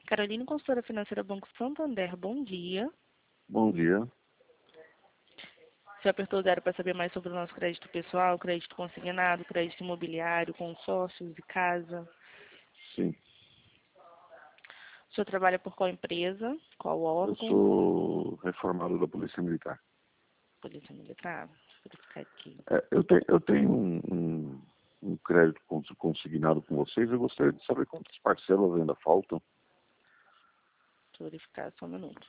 Carolina, consultora financeira Banco Santander, bom dia. Bom dia. Você apertou 0 para saber mais sobre o nosso crédito pessoal, crédito consignado, crédito imobiliário, consórcios e casa. Sim. O senhor trabalha por qual empresa? Qual Eu órgão? sou reformado da Polícia Militar. Polícia Militar. Deixa eu verificar aqui. Eu tenho um crédito consignado com vocês. Eu gostaria de saber quantas parcelas ainda faltam. Deixa eu verificar só um minuto.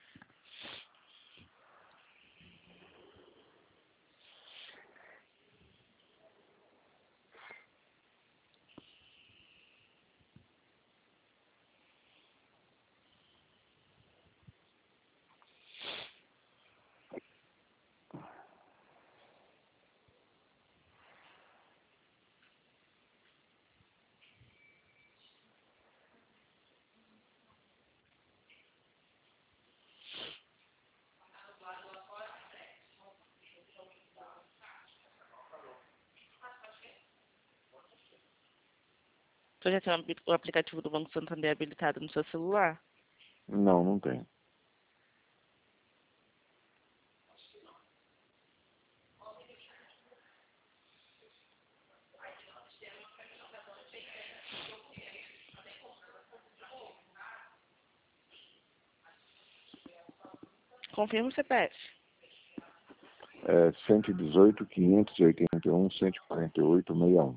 O senhor já tem o aplicativo do Banco Santander habilitado no seu celular? Não, não tenho. Confirma o CPF. 118, 581, 148, 61.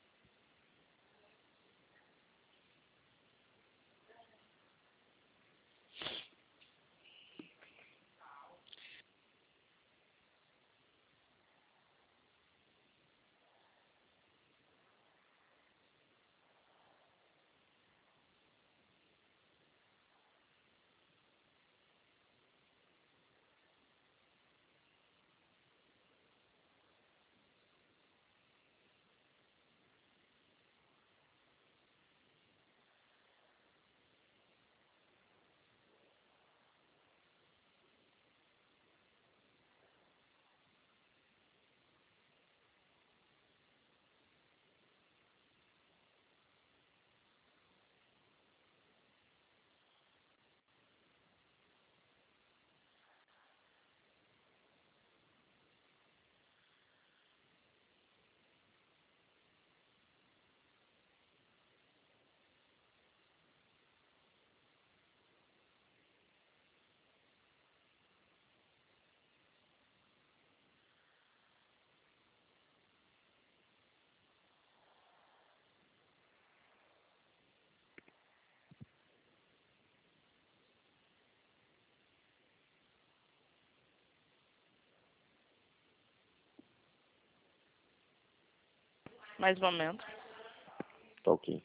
Mais um momento. Tá ok.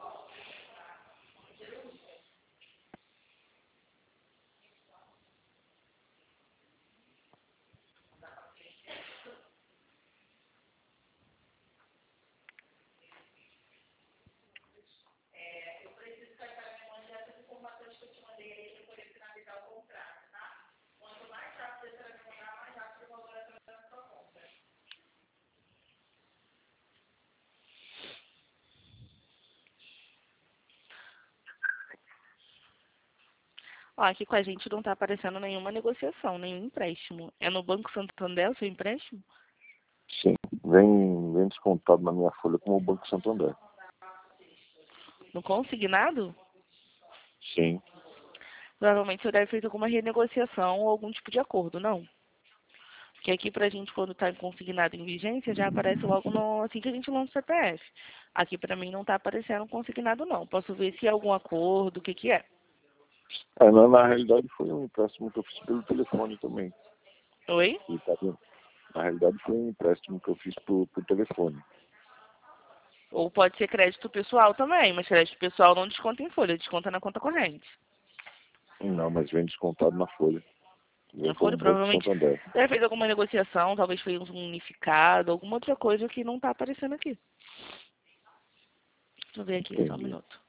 Ó, aqui com a gente não está aparecendo nenhuma negociação, nenhum empréstimo. É no Banco Santander o seu empréstimo? Sim. Vem descontado na minha folha como o Banco Santander. No consignado? Sim. Provavelmente o senhor deve ter feito alguma renegociação ou algum tipo de acordo, não? Porque aqui pra gente, quando está consignado em vigência, já aparece logo assim que a gente lança o CPF. Aqui pra mim não está aparecendo consignado, não. Posso ver se é algum acordo, o que que é. Na realidade foi um empréstimo que eu fiz pelo telefone também. Oi? E tá vendo? Na realidade foi um empréstimo que eu fiz por telefone. Ou pode ser crédito pessoal também, mas crédito pessoal não desconta em folha, desconta na conta corrente. Não, mas vem descontado na folha. Vem Na como folha, Banco provavelmente Santander. deve feito alguma negociação, talvez fez um unificado, alguma outra coisa que não está aparecendo aqui. Deixa eu ver aqui, só um Entendi. minuto.